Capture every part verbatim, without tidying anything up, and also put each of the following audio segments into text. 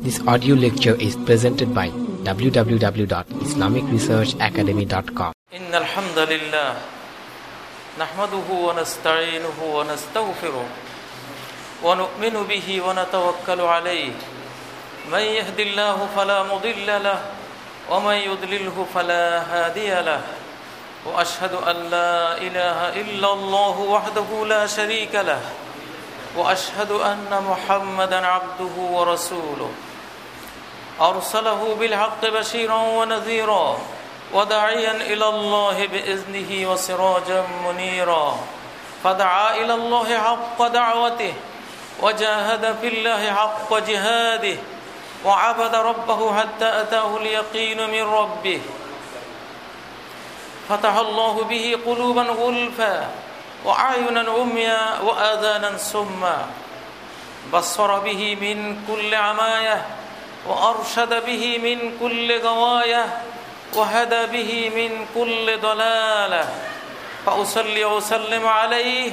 This audio lecture is presented by w w w dot islamic research academy dot com. إن الحمد لله نحمده ونستعينه ونستغفره ونؤمن به ونتوكل عليه من يهد الله فلا مضل له ومن يضلله فلا هادي له وأشهد أن لا إله إلا الله وحده لا شريك له وأشهد أن محمدا عبده ورسوله أرسله بالحق بشيرا ونذيرا وداعيا إلى الله بإذنه وسراجا منيرا فدعا إلى الله حق دعوته وجاهد في الله حق جهاده وعبد ربه حتى أتاه اليقين من ربه فتح الله به قلوبا غلفا وأعينا عميا وآذانا صما بصر به من كل عماية وأرشد به من كل غواية وهدى به من كل ضلالة فأصلي وأسلم عليه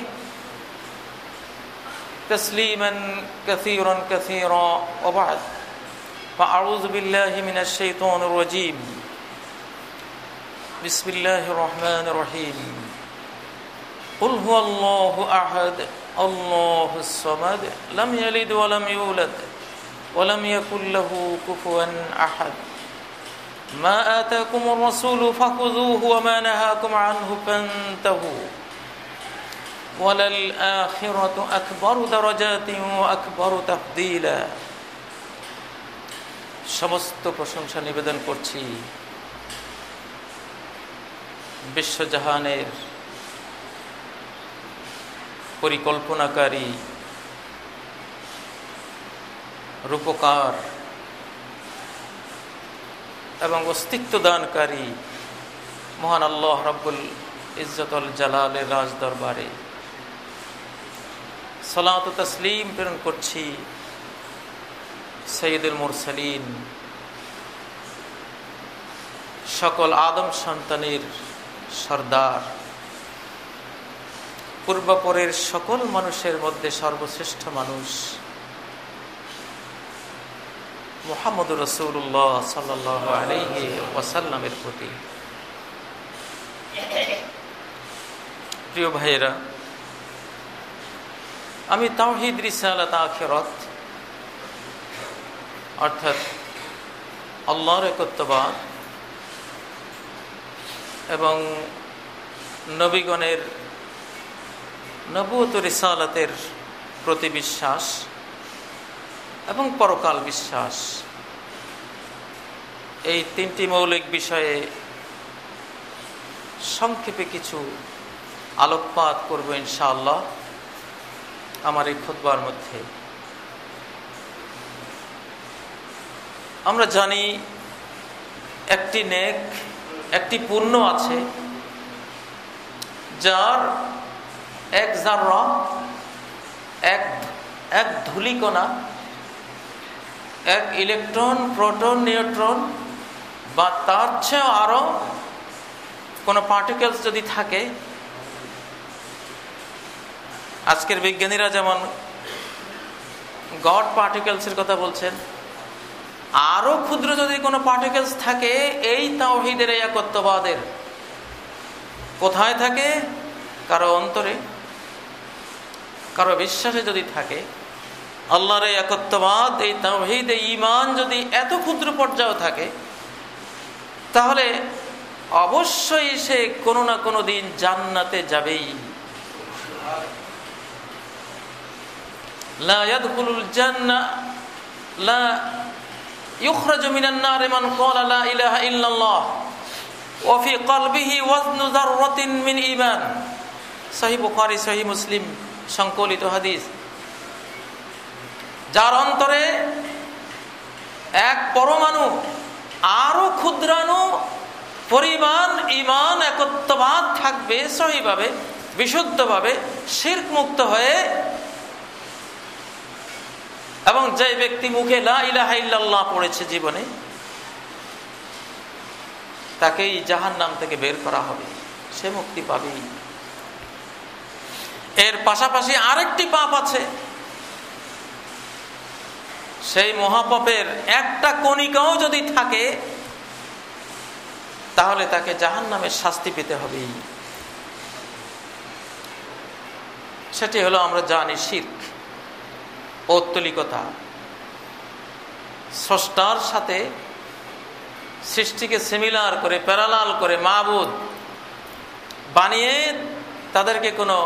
تسليما كثيرا كثيرا وبعد فأعوذ بالله من الشيطان الرجيم بسم الله الرحمن الرحيم قل هو الله أحد الله الصمد لم يلد ولم يولد ولم يكن له كفوا أحد ما آتاكم الرسول فخذوه وما نهاكم عنه فانتهوا وللآخرة أكبر درجات وأكبر تفضيلا সমস্ত প্রশংসা নিবেদন করছি বিশ্বজাহানের পরিকল্পনাকারী রূপকার এবং অস্তিত্ব দানকারী মহান আল্লাহ রাব্বুল ইজ্জতুল জালালের রাজ দরবারে সালাত ও তাসলিম প্রেরণ করছি সাইয়্যিদুল মুরসালিন সকল আদম সন্তানের সরদার পূর্বাপরের সকল মানুষের মধ্যে সর্বশ্রেষ্ঠ মানুষ মুহাম্মদুর রাসূলুল্লাহ সাল্লাল্লাহু আলাইহি ওয়াসাল্লামের প্রতি। প্রিয় ভাইয়েরা, আমি তাওহীদ রিসালাত আখিরাত অর্থাৎ আল্লাহর একত্ববাদ এবং নবীগণের নবুয়ত রিসালাতের প্রতি বিশ্বাস এবং পরকাল বিশ্বাস, এই তিনটি মৌলিক বিষয়ে সংক্ষেপে কিছু আলোকপাত করব ইনশাআল্লাহ আমার এই খুতবার মধ্যে। আমরা জানি একটি নেক, একটি পুণ্য আছে যার এক জাররা, এক এক ধূলিকণা, এক ইলেকট্রন, প্রোটন, নিউট্রন বা তার চেয়েও আরো কোনো পার্টিকেলস যদি থাকে, আজকের বিজ্ঞানীরা যেমন গড পার্টিকেলসের কথা বলছেন, আরো ক্ষুদ্র যদি কোনো পার্টিকেলস থাকে, এই তাওহীদের এই একত্ববাদের কোথায় থাকে? কারো অন্তরে, কারো বিশ্বাসে যদি থাকে, আল্লাহর এই একত্ববাদ, এই তাওহীদ, এই ঈমান যদি এত ক্ষুদ্র পর্যায়ে থাকে, তাহলে অবশ্যই সে কোনো না কোনো দিন জান্নাতে যাবেই। লা ইয়াদখুলুল জান্নাহ লা ইখরাজু মিনান নার মান ক্বালা লা ইলাহা ইল্লাল্লাহ ওয়া ফি কলবিহি ওয়াজনু যাররাতিন মিন ঈমান। সহিহ বুখারী, সহিহ মুসলিম সংকলিত হাদিস। যার অন্তরে এক পরমাণু, আরো ক্ষুদ্রাণু পরিমাণ ঈমান, একত্ববাদ থাকবে সহিভাবে, বিশুদ্ধভাবে, শিরক মুক্ত হয়ে, এবং যে ব্যক্তি মুখে লা ইলাহা ইল্লাল্লাহ পড়েছে জীবনে, তাকেই জাহান্নাম থেকে বের করা হবে, সে মুক্তি পাবেই। এর পাশাপাশি আরেকটি পাপ আছে, সেই মহাপাপের একটা কণিকাও যদি থাকে তাহলে তাকে জাহান্নামের শাস্তি পেতে হবে। সেটি হলো আমরা জানি শিরক, পৌত্তলিকতা, স্রষ্টার সাথে সৃষ্টিকে সিমিলার করে প্যারালাল করে মাবুদ বানিয়ে তাদেরকে কোনো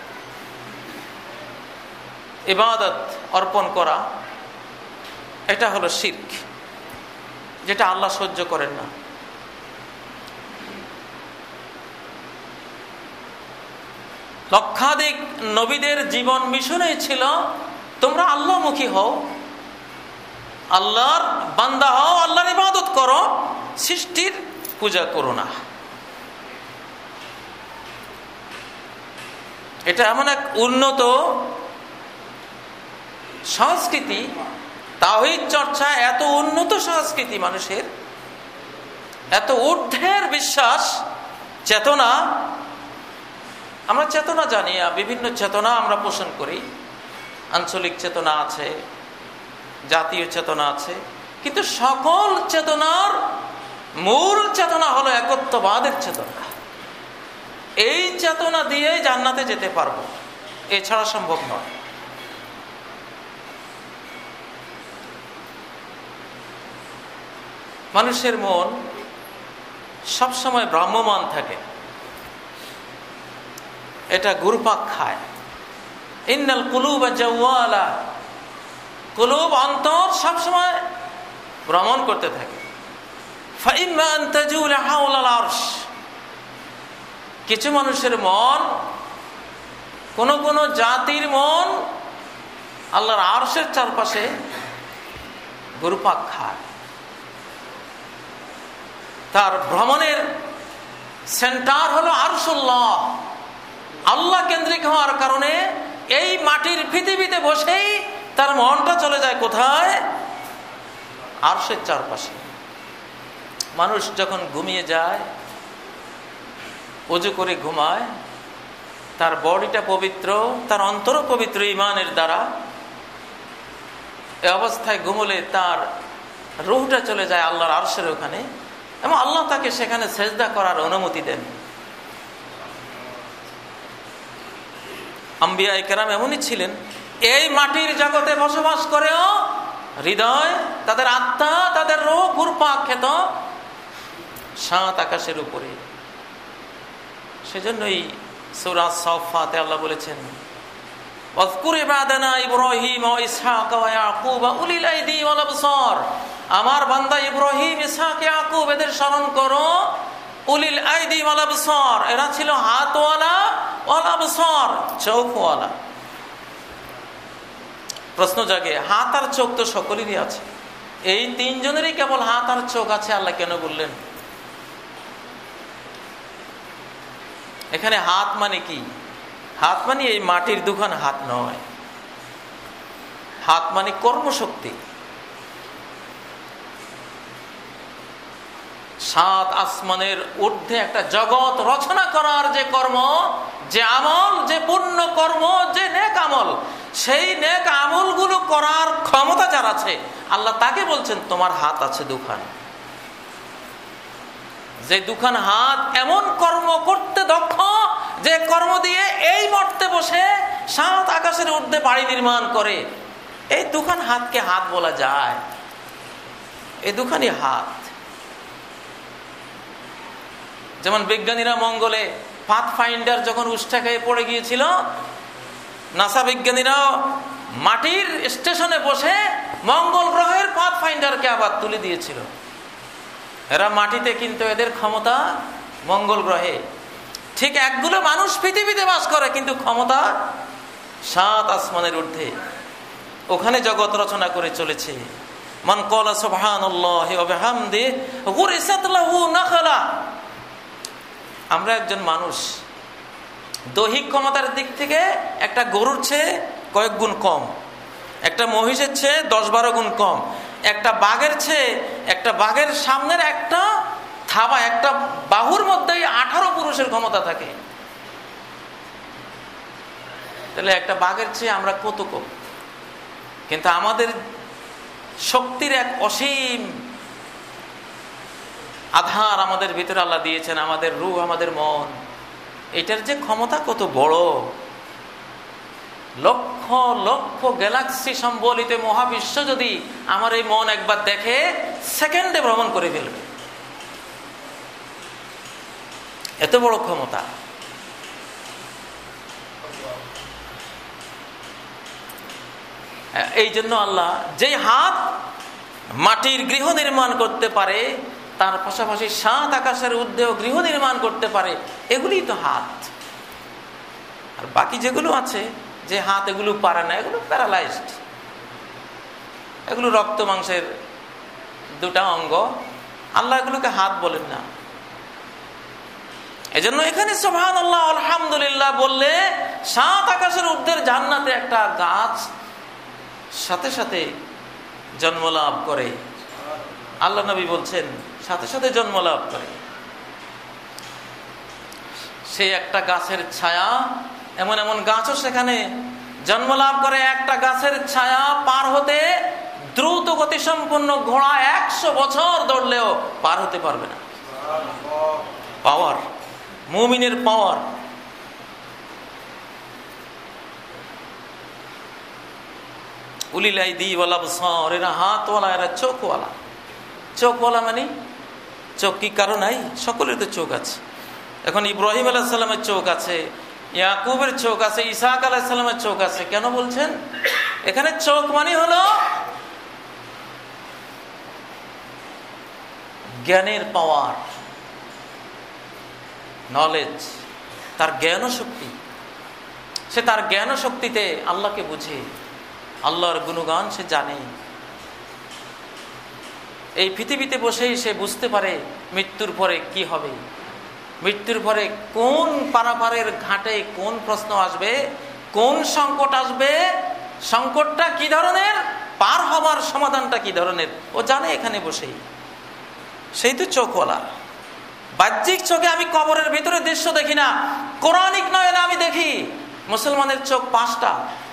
ইবাদত অর্পণ করা, এটা হলো শিরক, যেটা আল্লাহ সহ্য করেন না। লক্ষাধিক নবীদের জীবন মিশনে ছিল তোমরা আল্লাহমুখী হও, আল্লাহর বান্দা হও, আল্লাহর ইবাদত করো, সৃষ্টির পূজা করো না। এটা এমন এক উন্নত সংস্কৃতি, তাওহীদ চর্চা, এত উন্নত সংস্কৃতি মানুষের, এত ঊর্ধ্বের বিশ্বাস, চেতনা। আমরা চেতনা জানি, বিভিন্ন চেতনা আমরা পোষণ করি, আঞ্চলিক চেতনা আছে, জাতীয় চেতনা আছে, কিন্তু সকল চেতনার মূল চেতনা হলো একত্ববাদের চেতনা। এই চেতনা দিয়ে জান্নাতে যেতে পারবো, এছাড়া সম্ভব নয়। মানুষের মন সবসময় ভ্রাম্যমান থাকে, এটা ঘুরপাক খায়। ইন্নাল কুলুবা জাওয়ালা, কুলুব অন্তর সবসময় ভ্রমণ করতে থাকে। ফাইম্মা আন তাজুলা হাওলাল আরশ, কিছু মানুষের মন, কোন কোন জাতির মন আল্লাহর আরশের চারপাশে ঘুরপাক খায়। তার ভ্রমণের সেন্টার হলো আরশুল্লাহ। আল্লাহ কেন্দ্রিক হওয়ার কারণে এই মাটির পৃথিবীতে বসেই তার মনটা চলে যায় কোথায়? আরশের চারপাশে। মানুষ যখন ঘুমিয়ে যায়, ওযু করে ঘুমায়, তার বডিটা পবিত্র, তার অন্তরও পবিত্র ঈমানের দ্বারা। এই অবস্থায় ঘুমলে তার রূহটা চলে যায় আল্লাহর আরশের ওখানে, এবং আল্লাহ তাকে সেখানে সেজদা করার অনুমতি দেন। আম্বিয়া কেরাম এমনই ছিলেন, এই মাটির জগতে বসবাস করেও হৃদয়, তাদের আত্মা, তাদের রূহ ঘুরপাক খেত সাত আকাশের উপরে। সেজন্যই সূরা সাফফাতে আল্লাহ বলেছেন, ওয়াজকুর ইবাদানা ইব্রাহিম ওয়া ইসহাক ওয়া ইয়াকুব উলিল আইদি ওয়াল আবসার। আমার বান্দা ইব্রাহিম, ইসহাক, ইয়াকুব এদের স্মরণ করো। উলিল আইদি ওয়াল আবসার, এরা ছিল হাতওয়ালা, ওয়াল আবসার চোখওয়ালা। প্রশ্ন জাগে, হাত আর চোখ তো সকলেরই আছে, এই তিনজনেরই কেবল হাত আর চোখ আছে, আল্লাহ কেন বললেন? এখানে হাত মানে কি? হাত মানে এই মাটির দুখান হাত নয়, হাত মানে কর্মশক্তি। সাত আসমানের ঊর্ধ্বে একটা জগৎ রচনা করার যে কর্ম, যে আমল, যে পুণ্য কর্ম, যে নেক আমল, সেই নেক আমলগুলো করার ক্ষমতা যার আছে, আল্লাহ তাকে বলছেন তোমার হাত আছে দুখান। যে দুখান হাত এমন কর্ম করতে দক্ষ, যে কর্ম দিয়ে এই মর্তে বসে সাত আকাশের ঊর্ধ্বে বাড়ি নির্মাণ করে, এই দুখান হাতকে হাত বলা যায়? এই দুখানি হাত। যেমন বিজ্ঞানীরা মঙ্গলে পাথ ফাইন্ডার যখন উষ্টা খেয়ে পড়ে গিয়েছিল, নাসা বিজ্ঞানীরা মাটির স্টেশনে বসে মঙ্গল গ্রহের পাথ ফাইন্ডারকে আবার তুলে দিয়েছিল। এরা মাটিতে, কিন্তু এদের ক্ষমতা মঙ্গল গ্রহে। ঠিক একগুলো মানুষ পৃথিবীতে বাস করে, কিন্তু ক্ষমতা সাত আসমানের ঊর্ধ্বে, ওখানে জগৎ রচনা করে চলেছে। মান ক্বালা সুবহানাল্লাহি ওয়া বিহামদিহি গুরিসাত লাহু নাখলা। আমরা একজন মানুষ, দৈহিক ক্ষমতার দিক থেকে একটা গরুর চেয়ে কয়েক গুণ কম, একটা মহিষের চেয়ে দশ বারো গুণ কম, একটা বাঘের চেয়ে, একটা বাঘের সামনের একটা থাবা, একটা বাহুর মধ্যেই আঠারো পুরুষের ক্ষমতা থাকে। তাহলে একটা বাঘের চেয়ে আমরা কত কম, কিন্তু আমাদের শক্তির এক অসীম আধার আমাদের ভিতরে আল্লাহ দিয়েছেন, আমাদের রূহ, আমাদের মন। এটার যে ক্ষমতা কত বড়! লক্ষ লক্ষ গ্যালাক্সি সম্বলিত মহাবিশ্ব যদি আমার এই মন একবার দেখে, সেকেন্ডে ভ্রমণ করে ফেলবে। এত বড় ক্ষমতা। এই জন্য আল্লাহ যেই হাত মাটির গৃহ নির্মাণ করতে পারে, তার পাশাপাশি সাত আকাশের ঊর্ধ্বেও গৃহ নির্মাণ করতে পারে, এগুলি তো হাত। আর বাকি যেগুলো আছে, যে হাত এগুলো পারে না, এগুলো প্যারালাইজড, এগুলো রক্ত মাংসের দুটা অঙ্গ। আল্লাহ এগুলোকে হাত বলেন না। এজন্য এখানে সুবহানাল্লাহ আলহামদুলিল্লাহ বললে সাত আকাশের ঊর্ধ্বের জান্নাতে একটা গাছ সাথে সাথে জন্ম লাভ করে। আল্লাহ নবী বলছেন সাথে সাথে জন্ম লাভ করে। সেই একটা গাছের ছায়া, এমন এমন গাছও সেখানে জন্ম লাভ করে। একটা গাছের ছায়া পার হতে দ্রুত গতি সম্পন্ন ঘোড়া একশো বছর দৌড়লেও পার হতে পারবে না। পাওয়ার, মুমিনের পাওয়ার। উলিল আইদি ওয়াল আবসার, এরা হাতওয়ালা, এরা চোখওয়ালা। চোখওয়ালা মানে চোখ কি কারো নাই? সকলের তো চোখ আছে। এখন ইব্রাহিম আলাইহিস সালামের চোখ আছে, ইয়াকুবের চোখ আছে, ইসহাক আলাইহিস সালামের চোখ আছে। কেন বলছেন? এখানে চোখ মানে হলো জ্ঞানের পাওয়ার, নলেজ, তার জ্ঞান শক্তি। সে তার জ্ঞান শক্তিতে আল্লাহকে বুঝে, আল্লাহর গুণগান সে জানে। এই পৃথিবীতে বসেই সে বুঝতে পারে মৃত্যুর পরে কি হবে, মৃত্যুর পরে কোন পারাপারের ঘাটে কোন প্রশ্ন আসবে, কোন সংকট আসবে, সংকটটা কি ধরনের, পার হবার সমাধানটা কি ধরনের, ও জানে এখানে বসেই। সেই তো চোখওয়ালা। বাহ্যিক চোখে আমি কবরের ভিতরে দৃশ্য দেখি না, কোরআনিক নয়নে আমি দেখি। মুসলমানের চোখ পাঁচটা।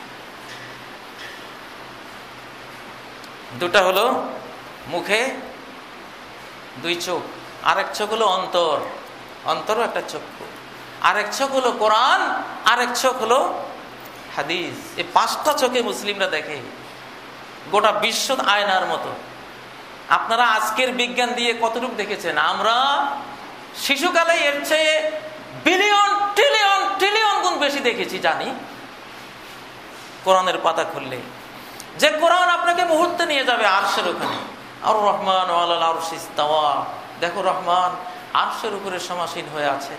দুটা হলো মুখে, দুই চোখ। আরেক চোখ হলো অন্তর, অন্তরও একটা চক্ষু। আরেক চোখ হলো কোরআন, আরেক চোখ হলো হাদিস। এই পাঁচটা চোখে মুসলিমরা দেখে। গোটা বিশ্ব আয়নার মতো। আপনারা আজকের বিজ্ঞান দিয়ে কতটুকু দেখেছেন? আমরা শিশুকালে এর চেয়ে বিলিয়ন ট্রিলিয়ন ট্রিলিয়ন গুণ বেশি দেখেছি, জানি। কোরআনের পাতা খুললে যে কোরআন আপনাকে মুহূর্তে নিয়ে যাবে আরশের ওখানে। আর রহমান আলাল আরশি ইস্তাওয়া, দেখো রহমান আরশের উপরে সমাসীন হয়ে আছেন।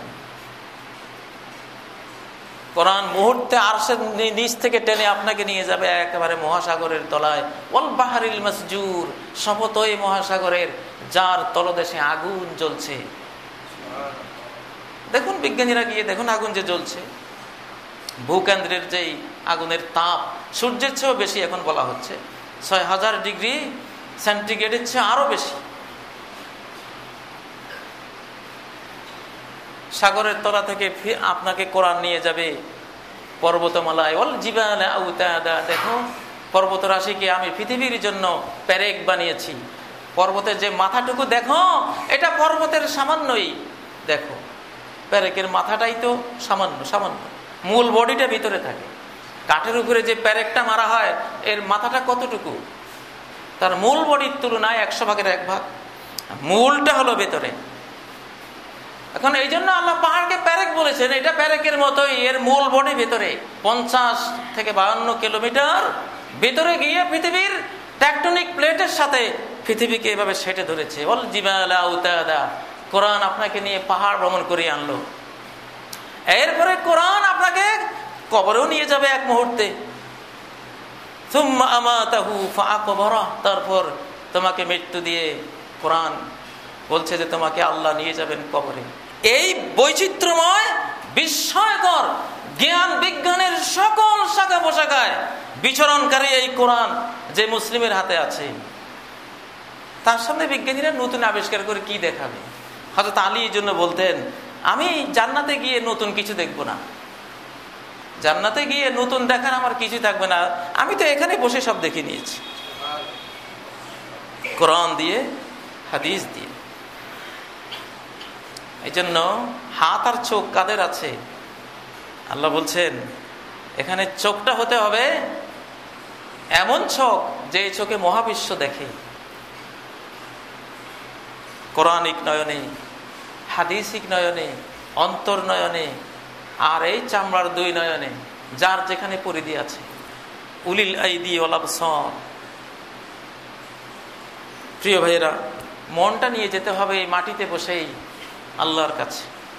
কোরআন মুহূর্তে আরশের নিচ থেকে টেনে আপনাকে নিয়ে যাবে একেবারে মহাসাগরের তলায়। ওয়াল বাহরিল মাসজুর, শপথ ওই মহাসাগরের যার তলদেশে আগুন জ্বলছে। দেখুন বিজ্ঞানীরা গিয়ে দেখুন আগুন যে জ্বলছে। ভূকেন্দ্রের যেই আগুনের তাপ সূর্যের চেয়েও বেশি এখন বলা হচ্ছে, ছয় হাজার ডিগ্রি সেন্টিগ্রেডের চেয়ে আরো বেশি। সাগরের তলা থেকে আপনাকে কোরআন নিয়ে যাবে পর্বতমালায়। ওয়াল জিবালা আউতাদা, দেখো পর্বত রাশিকে আমি পৃথিবীর জন্য প্যারেক বানিয়েছি। পর্বতের যে মাথাটুকু দেখো, এটা পর্বতের সামান্যই। দেখো প্যারেকের মাথাটাই তো সামান্য সামান্য, মূল বডিটা ভিতরে থাকে। কাঠের উপরে যে প্যারেকটা মারা হয়, এর মাথাটা কতটুকু? তার মূল বডির তুলনায় একশো ভাগের এক ভাগ। মূলটা হলো ভেতরে। এখন এই জন্য আল্লাহ পাহাড়কে প্যারেক বলেছেন। এটা প্যারেকের মতোই, এর মূল বডি ভেতরে পঞ্চাশ থেকে বাহান্ন কিলোমিটার ভেতরে গিয়ে পৃথিবীর টেকটনিক প্লেটের সাথে পৃথিবীকে এভাবে সেটে ধরেছে। ওয়াল জিবালা আউতাদা, কোরআন আপনাকে নিয়ে পাহাড় ভ্রমণ করিয়ে আনলো। এরপরে কোরআন আপনাকে কবরেও নিয়ে যাবে এক মুহূর্তে। সুম্মা আমাতাহু ফাআকবারা, তারপর তোমাকে মৃত্যু দিয়ে কোরআন বলছে যে তোমাকে আল্লাহ নিয়ে যাবেন কবরে। এই বৈচিত্র্যময় বিস্ময়কর জ্ঞান বিজ্ঞানের সকল শাখা পোশাখায় বিচরণকারী এই কোরআন যে মুসলিমের হাতে আছে, তার সামনে বিজ্ঞানীরা নতুন আবিষ্কার করে কি দেখাবে? হযরত আলী এই জন্য বলতেন, আমি জান্নাতে গিয়ে নতুন কিছু দেখবো না, জান্নাতে গিয়ে নতুন দেখার আমার কিছু থাকবে না, আমি তো এখানে বসে সব দেখে নিয়েছি। কোরআন দিয়ে, হাদিস দিয়ে। এই জন্য হাত আর চোখ কাদের আছে? আল্লাহ বলছেন এখানে চোখটা হতে হবে এমন চোখ যে চোখে মহাবিশ্ব দেখে, কোরআনিক নয়নে, হাদিসিক নয়নে, অন্তর নয়নে, আর এই চামড়ার দুই নয়নে, যার যেখানে পরিধি আছে। উলিল আইদি ওয়াল আবসার। প্রিয় ভাইয়েরা, মনটা নিয়ে যেতে হবে এই মাটিতে বসেই আল্লাহর কাছে।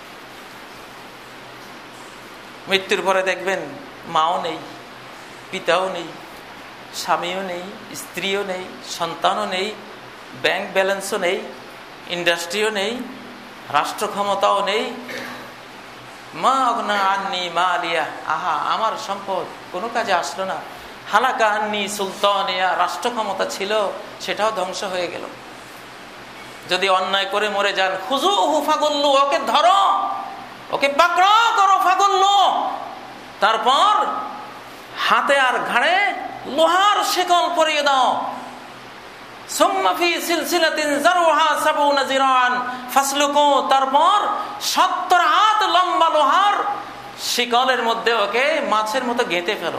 মৃত্যুর পরে দেখবেন মাও নেই, পিতাও নেই, স্বামীও নেই, স্ত্রীও নেই, সন্তানও নেই, ব্যাংক ব্যালেন্সও নেই, ইন্ডাস্ট্রিও নেই, রাষ্ট্র ক্ষমতাও নেই। মা আগনা আন্নি মা আলিয়া, আহা আমার সম্পদ কোনো কাজে আসলো না। হালাকা আন্নি সুলতানিয়া, রাষ্ট্র ক্ষমতা ছিল সেটাও ধ্বংস হয়ে গেল। যদি অন্যায় করে মরে যান, খুজুহু ফাগুল্লু, ওকে ধরো, ওকে পাকড়াও করো, ফাগুল্লু। তারপর হাতে আর ঘাড়ে লোহার শিকল পরিয়ে দাও। সুম্মা ফি সিলসিলাতিন যারউহা সাবউনা যিরান ফাসলুকু, তারপর সত্তর হাত লম্বা লোহার শিকলের মধ্যে ওকে মাছের মতো গেঁথে ফেলো।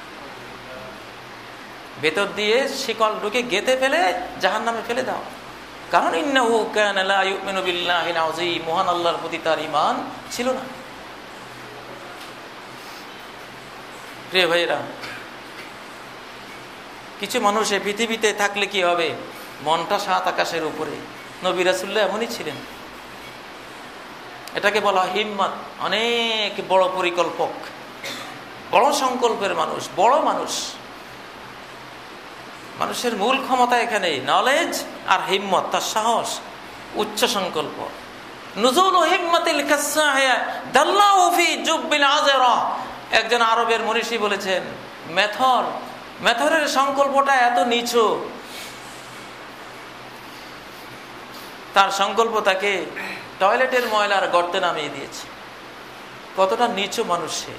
ভেতর দিয়ে শিকল ঢুকে গেঁথে ফেলে জাহান্নামে ফেলে দাও। কারণ ইন্নাহু কানা লা ইউমিনু বিল্লাহিল আযীম, মহান আল্লাহর প্রতি তার ঈমান ছিল না। প্রিয় ভাইরা, কিছু মানুষ এই পৃথিবীতে থাকলে কি হবে? মনটা সাত আকাশের উপরে। নবী রাসূলুল্লাহ এমনই ছিলেন। এটাকে বলা হিম্মত। অনেক বড় পরিকল্পক, বড় সংকল্পের মানুষ, বড় মানুষ। মানুষের মূল ক্ষমতা এখানে নলেজ আর হিম্মত, তার সাহস, উচ্চ সংকল্প। নুজুলু হিম্মাতিল কাসাহিয়া দাল্লাহু ফি জুববিল আযরা। একজন আরবের মনীষী বলেছেন, মেথর মেথরের সংকল্পটা এত নিচু, তার সংকল্প তাকে টয়লেটের ময়লার গর্তে নামিয়ে দিয়েছে। কতটা নিচু মানুষ সে।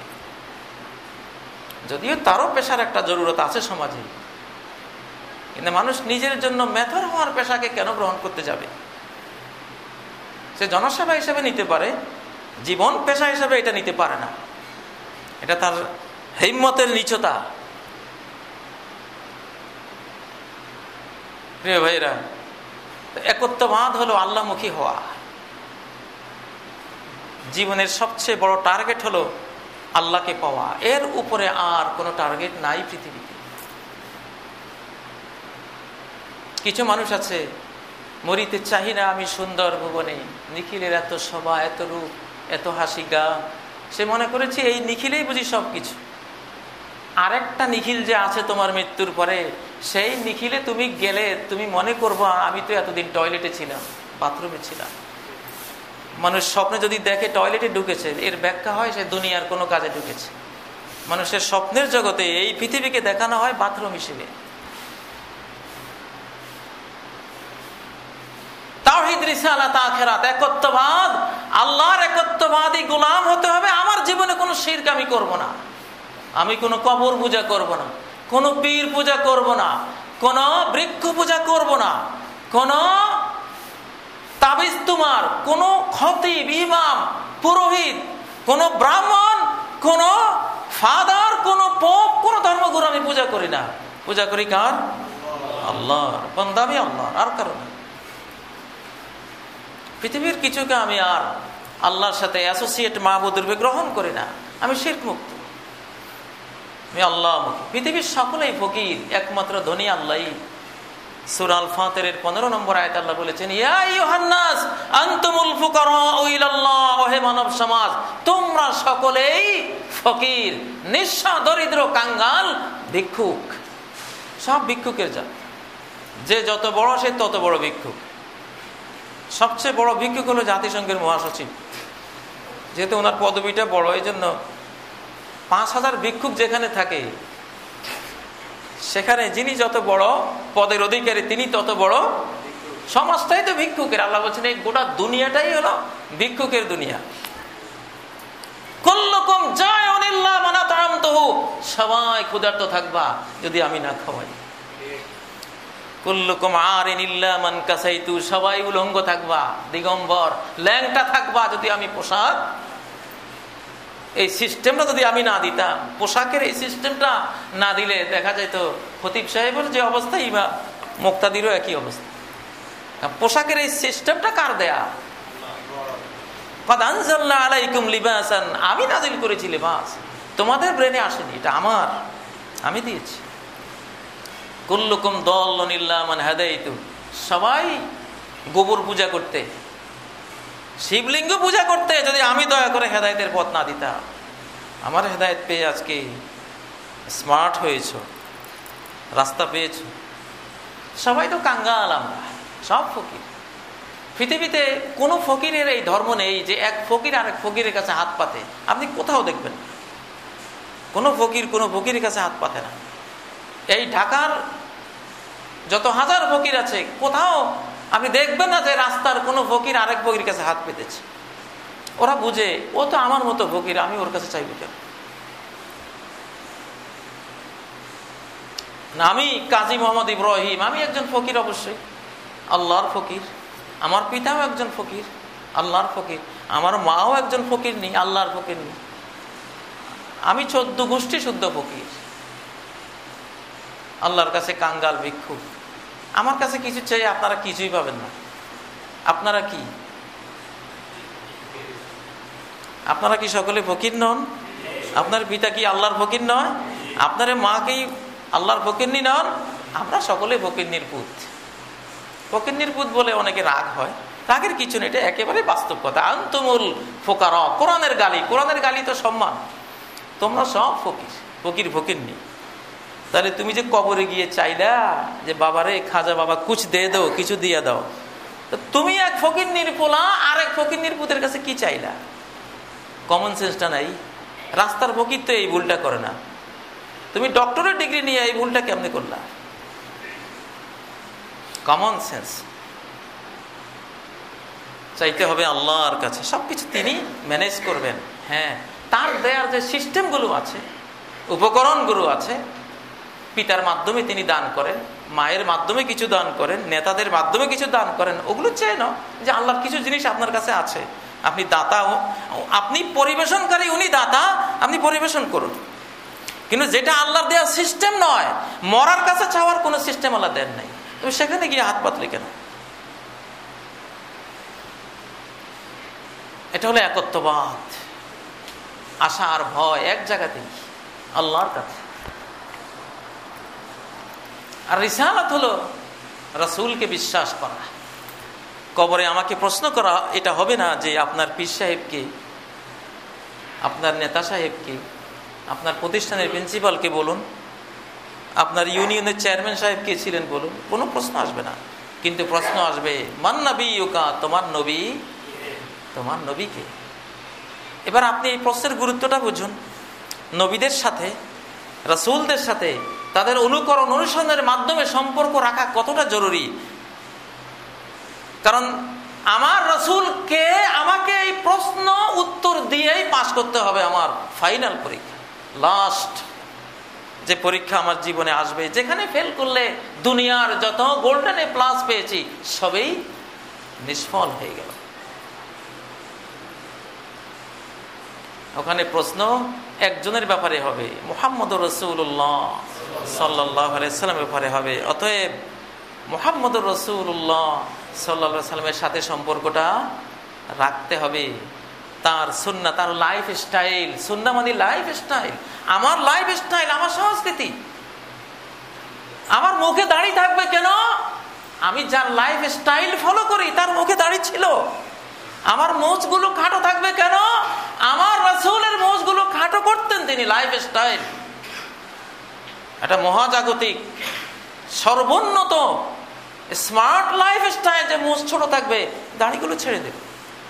যদিও তারও পেশার একটা জরুরত আছে সমাজে, কিন্তু মানুষ নিজের জন্য মেথর হওয়ার পেশাকে কেন গ্রহণ করতে যাবে? সে জনসেবা হিসেবে নিতে পারে, জীবন পেশা হিসেবে এটা নিতে পারে না। এটা তার হিম্মতের নিচতা। প্রিয় ভাইরা, একত্ববাদ হলো আল্লাহমুখী হওয়া। জীবনের সবচেয়ে বড় টার্গেট হলো আল্লাহকে পাওয়া। এর উপরে আর কোনো টার্গেট নাই পৃথিবীতে। কিছু মানুষ আছে, মরিতে চাহি না আমি সুন্দর ভুবনে, নিখিলের এত শোভা, এত রূপ, এত হাসি গা। সে মনে করেছে এই নিখিলেই বুঝি সব কিছু। আরেকটা নিখিল যে আছে তোমার মৃত্যুর পরে, সেই নিখিলে তুমি গেলে তুমি মনে করবো আমি তো এতদিন টয়লেটে ছিলাম, বাথরুমে ছিলাম। মানুষ স্বপ্নে যদি দেখে টয়লেটে ঢুকেছে, এর ব্যাখ্যা হয় সে দুনিয়ার কোনো কাজে ঢুকেছে। মানুষের স্বপ্নের জগতে এই পৃথিবীকে দেখানো হয় বাথরুম হিসেবে। তাওহীদ, রিসালাত, আখিরাত, একত্ববাদ, আল্লাহর একত্ববাদী গোলাম হতে হবে। আমার জীবনে কোনো শিরক আমি করব না, আমি কোনো কবর পূজা করব না, কোনো পীর পূজা করব না, কোনো বৃক্ষ পূজা করব না, কোনো তাবিজ তোমার, কোনো খতিব, ইমাম, পুরোহিত, কোনো ব্রাহ্মণ, কোনো ফাদার, কোনো পোপ, কোনো ধর্মগুরু আমি পূজা করি না। পূজা করি কার? আল্লাহর বান্দা আমি, আল্লাহর, আর কারণ। পৃথিবীর কিছুকে আমি আর আল্লাহর সাথে অ্যাসোসিয়েট মাবুদ রূপে গ্রহণ করি না। আমি শিরক মুক্ত, আমি আল্লাহ মুখী। পৃথিবীর সকলেই ফকির, একমাত্র ধনী আল্লাহই। সূরা আল ফাতিরের পনেরো নম্বর আয়াতে আল্লাহ বলেছেন, ইয়া আইয়ুহান নাস আনতুমুল ফুকারাউ ইলাল্লাহ, ওহে মানব সমাজ তোমরা সকলেই ফকির, নিঃস্ব, দরিদ্র, কাঙ্গাল, ভিক্ষুক। সব ভিক্ষুকের জাত। যে যত বড় সে তত বড় ভিক্ষুক। সবচেয়ে বড় ভিক্ষুক হলো জাতিসংঘের মহাসচিব। যেহেতু ওনার পদবিটা বড়, এই জন্য পাঁচ হাজার ভিক্ষুক যেখানে থাকে, সেখানে যিনি যত বড় পদের অধিকারী তিনি তত বড়। সমাজটাই তো ভিক্ষুকের। আল্লাহ বলছেন এই গোটা দুনিয়াটাই হলো ভিক্ষুকের দুনিয়া। কুল্লুকুম জায়ুন ইল্লা মান আত'আমতুহু, সবাই ক্ষুধার্ত থাকবা যদি আমি না খাওয়াই। কুল্লুকুম আরিন ইল্লা মান কাসাইতু, সবাই উলঙ্গ থাকবা, দিগম্বর, ল্যাংটা থাকবা। যদি আমি পোশাক, এই সিস্টেমটা যদি আমি না দিতাম, পোশাকের এই সিস্টেমটা না দিলে দেখা যায় তো খতিব সাহেবের যে অবস্থা, ইমা মুক্তাদিরও একই অবস্থা। পোশাকের এই সিস্টেমটা কার দেয়া? কদ আনজালনা আলাইকুম লিবাসান, আমি নাজিল করেছি লিবাস, তোমাদের ব্রেনে আসেনি, এটা আমার, আমি দিয়েছি। কুল্লুকুম দাল্লুন ইল্লা মান হাদাইতু, সবাই গোবর পূজা করতে, শিবলিঙ্গ পূজা করতে, যদি আমি দয়া করে হেদায়েতের পথ না দিতাম। আমার হেদায়েত পেয়ে আজকে স্মার্ট হয়েছ, রাস্তা পেয়েছ। সবাই তো কাঙ্গাল, আমরা সব ফকির। পৃথিবীতে কোনো ফকিরের এই ধর্ম নেই যে এক ফকির আরেক ফকিরের কাছে হাত পাতে। আপনি কোথাও দেখবেন না কোনো ফকির কোনো ফকিরের কাছে হাত পাতে না। এই ঢাকার যত হাজার ফকির আছে, কোথাও আপনি দেখবেন না যে রাস্তার কোনো ফকির আরেক ফকির কাছে হাত পেতেছে। ওরা বুঝে ও তো আমার মতো ফকির, আমি ওর কাছে চাইব কেন? না, আমি কাজী মোহাম্মদ ইব্রাহিম, আমি একজন ফকির, অবশ্যই আল্লাহর ফকির। আমার পিতাও একজন ফকির, আল্লাহর ফকির। আমার মাও একজন ফকির নেই, আল্লাহর ফকির নেই। আমি চোদ্দ গোষ্ঠী শুদ্ধ ফকির, আল্লাহর কাছে কাঙ্গাল ভিক্ষুক। আমার কাছে কিছু চাই, আপনারা কিছুই পাবেন না। আপনারা কি আপনারা কি সকলে ফকির নন? আপনার পিতা কি আল্লাহর ফকির নয়? আপনার মা কি আল্লাহর ফকিরনি নন? আমরা সকলে ফকিরনির পুত। ফকিরনির পুত বলে অনেকে রাগ হয়, রাগের কিছু নেই, এটা একেবারে বাস্তব কথা। আনতুমুল ফুকারা, কোরআনের গালি, কোরআনের গালি তো সম্মান। তোমরা সব ফকির, ফকির ফকিরনি। তাহলে তুমি যে কবরে গিয়ে চাইলা যে বাবারে খাজা বাবা কুছ দে দাও, কিছু দিয়ে দাও, তো তুমি এক ফকিরনির পোলা আর এক ফকিরনির পুতের কাছে কি চাইলা? কমন সেন্সটা নাই। রাস্তার ফকির তো এই ভুলটা করে না। তুমি ডক্টরের ডিগ্রি নিয়ে এই ভুলটা কেমনে করলা? Common sense. চাইতে হবে আল্লাহর কাছে, সবকিছু তিনি ম্যানেজ করবেন। হ্যাঁ, তার দেয়ার যে সিস্টেমগুলো আছে, উপকরণগুলো আছে, পিতার মাধ্যমে তিনি দান করেন, মায়ের মাধ্যমে কিছু দান করেন, নেতাদের মাধ্যমে কিছু দান করেন। ওগুলো চেয়ে নাও যে আল্লাহর কিছু জিনিস আপনার কাছে আছে, আপনি দাতা, আপনি পরিবেশনকারী, উনি দাতা, আপনি পরিবেশন করুন। কিন্তু যেটা আল্লাহর দেওয়ার সিস্টেম নয়, মরার কাছে চাওয়ার কোনো সিস্টেম আল্লাহ দেন নাই, তুমি সেখানে গিয়ে হাত পাতলে কেন? এটা হলো একত্ববাদ। আশা আর ভয় এক জায়গাতেই, আল্লাহর কাছে। আর রিসালাত হলো রাসূলকে বিশ্বাস করা। কবরে আমাকে প্রশ্ন করা এটা হবে না যে আপনার পীর সাহেবকে, আপনার নেতা সাহেবকে, আপনার প্রতিষ্ঠানের প্রিন্সিপালকে বলুন, আপনার ইউনিয়নের চেয়ারম্যান সাহেব কে ছিলেন বলুন। কোনো প্রশ্ন আসবে না, কিন্তু প্রশ্ন আসবে মান নবিয়ুকা, তোমার নবী, তোমার নবীকে। এবার আপনি এই প্রশ্নের গুরুত্বটা বুঝুন। নবীদের সাথে, রাসূলদের সাথে তাদের অনুকরণ অনুসরণের মাধ্যমে সম্পর্ক রাখা কতটা জরুরি। কারণ আমার রাসূলকে আমাকে এই প্রশ্ন উত্তর দিয়েই পাস করতে হবে আমার ফাইনাল পরীক্ষা, লাস্ট যে পরীক্ষা আমার জীবনে আসবে, যেখানে ফেল করলে দুনিয়ার যত গোল্ডেন এ প্লাস পেয়েছি সবই নিষ্ফল হয়ে গেল। ওখানে প্রশ্ন একজনের ব্যাপারে হবে, মুহাম্মদুর রাসূলুল্লাহ সাল্লাল্লাহু আলাইহি সাল্লামের ব্যাপারে হবে। অতএব মুহাম্মদুর রাসূলুল্লাহ সাল্লাল্লাহু আলাইহি সাল্লামের সাথে সম্পর্কটা রাখতে হবে। তার সুন্নাহ, তার লাইফ স্টাইল, সুন্নাহ মানে লাইফ স্টাইল, আমার লাইফ স্টাইল, আমার সংস্কৃতি। আমার মুখে দাড়ি থাকবে কেন? আমি যার লাইফ স্টাইল ফলো করি তার মুখে দাড়ি ছিল। আমার মোচগুলো খাটো থাকবে কেন? আমার রাসূলের মোচগুলো খাটো করতেন তিনি, লাইফ স্টাইল। এটা মহাজাগতিক সর্বোন্নত স্মার্ট লাইফ স্টাইল, যে মোচ ছোট থাকবে, দাড়িগুলো ছেড়ে দেবে।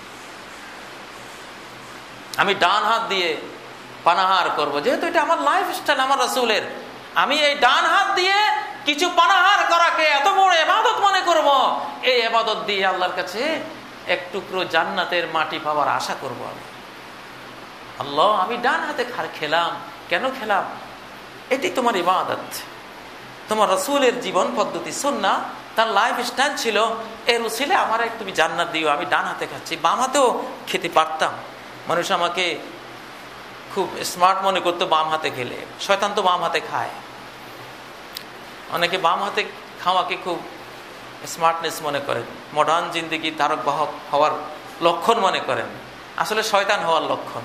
আমি ডান হাত দিয়ে পানাহার করব, যেহেতু এটা আমার লাইফ স্টাইল, আমার রাসূলের। আমি এই ডান হাত দিয়ে কিছু পানাহার করাকে এত বড় ইবাদত মনে করব, এই ইবাদত দিয়ে আল্লাহর কাছে এক টুকরো জান্নাতের মাটি পাওয়ার আশা করব আমি। আল্লাহ, আমি ডান হাতে খেলাম, কেন খেলাম? এটি তোমার ইবাদত, তোমার রাসূলের জীবন পদ্ধতি সুন্নাহ, তার লাইফ স্টাইল ছিল, এর উসিলে আমার তুমি জান্নাত দিও। আমি ডান হাতে খাচ্ছি, বাম হাতেও খেতে পারতাম। মানুষ আমাকে খুব স্মার্ট মনে করতো বাম হাতে খেলে। শয়তান তো বাম হাতে খায়। অনেকে বাম হাতে খাওয়াকে খুব স্মার্টনেস মনে করেন, মডার্ন জিন্দেগি ধারক বাহক হওয়ার লক্ষণ মনে করেন। আসলে শয়তান হওয়ার লক্ষণ।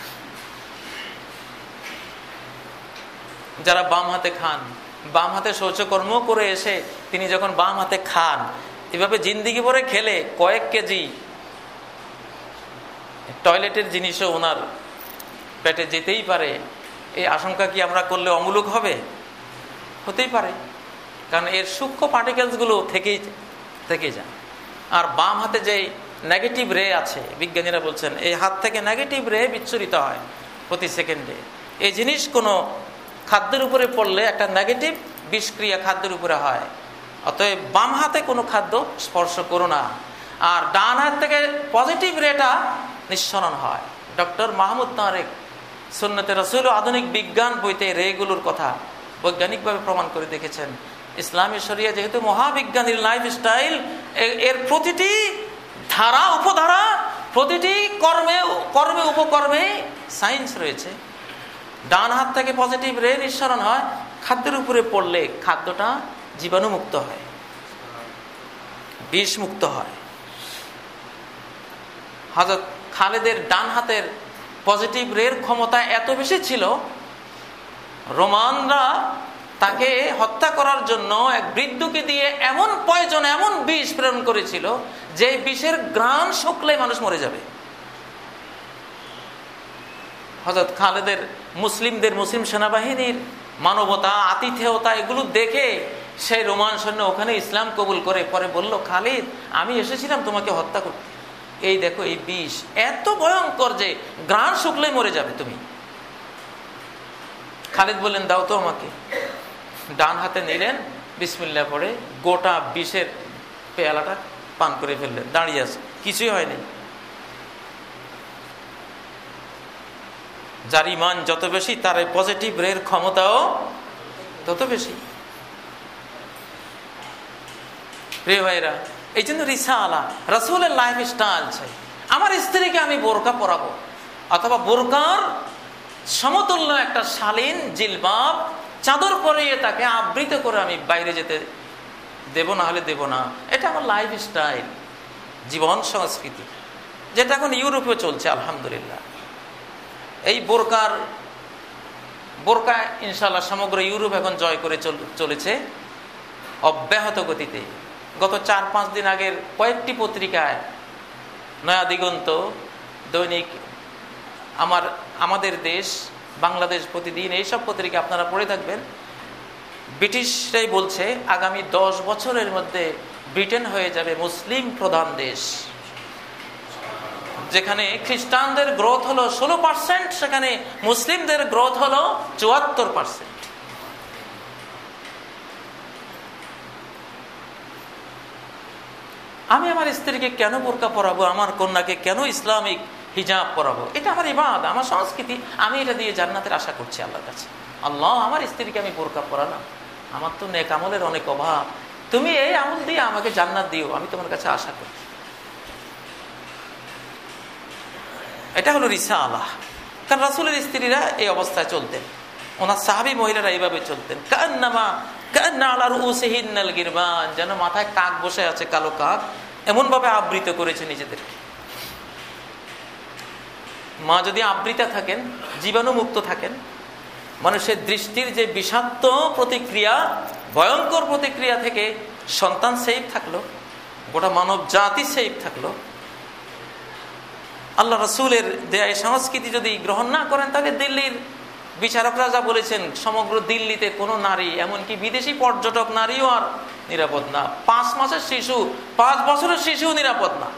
যারা বাম হাতে খান, বাম হাতে শৌচকর্ম করে এসে তিনি যখন বাম হাতে খান, এভাবে জিন্দিগি ভরে খেলে কয়েক কেজি টয়লেটের জিনিসও ওনার পেটে যেতেই পারে। এই আশঙ্কা কি আমরা করলে অমূলক হবে? হতেই পারে, কারণ এর সূক্ষ্ম পার্টিকেলস গুলো থেকেই থেকে যায়। আর বাম হাতে যে নেগেটিভ রে আছে, বিজ্ঞানীরা বলছেন এই হাত থেকে নেগেটিভ রে বিচ্ছুরিত হয় প্রতি সেকেন্ডে। এই জিনিস কোনো খাদ্যের উপরে পড়লে একটা নেগেটিভ বিষক্রিয়া খাদ্যের উপরে হয়। অতএব বাম হাতে কোনো খাদ্য স্পর্শ করো না। আর ডান হাত থেকে পজিটিভ রেটা নিঃসরণ হয়। ডক্টর মাহমুদ তারেক সুন্নতে রাসূল আধুনিক বিজ্ঞান বইতে রেগুলোর কথা বৈজ্ঞানিকভাবে প্রমাণ করে দেখেছেন। ইসলামী শরিয়া যেহেতু মহাবিজ্ঞানীর লাইফ স্টাইল, এর প্রতিটি ধারা উপধারা, প্রতিটি কর্মে কর্মে উপকর্মে সায়েন্স রয়েছে। ডান হাত থেকে পজিটিভ রে নিঃসরণ হয়, খাদ্যের উপরে পড়লে খাদ্যটা জীবাণুমুক্ত হয়, বিষমুক্ত হয়। হযরত খালেদের ডান হাতের পজিটিভ রের ক্ষমতা এত বেশি ছিল, রোমানরা তাকে হত্যা করার জন্য এক বৃদ্ধকে দিয়ে এমন পয়জন, এমন বিষ প্রেরণ করেছিল যে বিষের ঘ্রাণ শুকলে মানুষ মরে যাবে। হযরত খালেদের মুসলিমদের মুসলিম সেনাবাহিনীর মানবতা, আতিথেয়তা এগুলো দেখে সেই রোমান সৈন্য ওখানে ইসলাম কবুল করে পরে বলল, খালিদ আমি এসেছিলাম তোমাকে হত্যা করতে, এই দেখো এই বিষ এত ভয়ঙ্কর যে ঘ্রাণ শুকলে মরে যাবে তুমি। খালিদ বললেন দাও তো আমাকে। ডান হাতে নিলেন, বিসমিল্লাহ পড়ে গোটা বিষের পেয়ালাটা পান করে ফেললেন, দাঁড়িয়ে আছে, কিছুই হয়নি। যার ঈমান যত বেশি তার পজিটিভ রের ক্ষমতাও তত বেশি। প্রিয় ভাইরা, এই জন্য রিসালা রাসূলের লাইফ স্টাইল চাই। আমার স্ত্রীকে আমি বোরকা পরাবো, অথবা বোরকার সমতুল্য একটা শালীন জিলবাব চাদর পরিয়ে তাকে আবৃত করে আমি বাইরে যেতে দেব, না হলে দেব না। এটা আমার লাইফ স্টাইল, জীবন সংস্কৃতি, যেটা এখন ইউরোপে চলছে আলহামদুলিল্লাহ। এই বোরকার বোরকা ইনশাআল্লাহ সমগ্র ইউরোপ এখন জয় করে চলেছে অব্যাহত গতিতে। গত চার পাঁচ দিন আগের কয়েকটি পত্রিকায়, নয়া দিগন্ত, দৈনিক, আমার আমাদের দেশ, বাংলাদেশ প্রতিদিন, এইসব পত্রিকা আপনারা পড়ে থাকবেন। ব্রিটিশরাই বলছে আগামী দশ বছরের মধ্যে ব্রিটেন হয়ে যাবে মুসলিম প্রধান দেশ। যেখানে খ্রিস্টানদের গ্রোথ হলো ষোলো পার্সেন্ট, সেখানে মুসলিমদের গ্রোথ হলো চুয়াত্তর পার্সেন্ট। আমি আমার স্ত্রীকে কেন বোরকা পরাবো, আমার কন্যাকে কেন ইসলামিক হিজাব পরাবো? এটা আমার ইবাদত, আমার সংস্কৃতি। আমি এটা দিয়ে জান্নাতের আশা করছি আল্লাহর কাছে। আল্লাহ, আমার স্ত্রীকে আমি বোরকা পরালাম, আমার তো নেক আমলের অনেক অভাব, তুমি এই আমল দিয়ে আমাকে জান্নাত দিও, আমি তোমার কাছে আশা করি। এটা হলো রিসালাহ। কারণ রাসূলের স্ত্রীরা এই অবস্থায় চলতেন, ওনার সাহাবী মহিলারা এইভাবে চলতেন। কান্নামা কান্না আলা রুউসিহিন্নাল গিরবান, যেন মাথায় কাক বসে আছে, কালো কাক, এমন ভাবে আবৃত করেছে নিজেদেরকে। মা যদি আবৃতা থাকেন, জীবাণু মুক্ত থাকেন, মানুষের দৃষ্টির যে বিষাক্ত প্রতিক্রিয়া, ভয়ঙ্কর প্রতিক্রিয়া থেকে সন্তান সেফ থাকলো, গোটা মানব জাতি সেফ থাকলো। আল্লাহ রাসূলের দেয়া এই সংস্কৃতি যদি গ্রহণ না করেন, তাহলে দিল্লির বিচারকরা যা বলেছেন, সমগ্র দিল্লিতে কোনো নারী, এমনকি বিদেশি পর্যটক নারীও আর নিরাপদ না। পাঁচ মাসের শিশু, পাঁচ বছরের শিশু নিরাপদ না।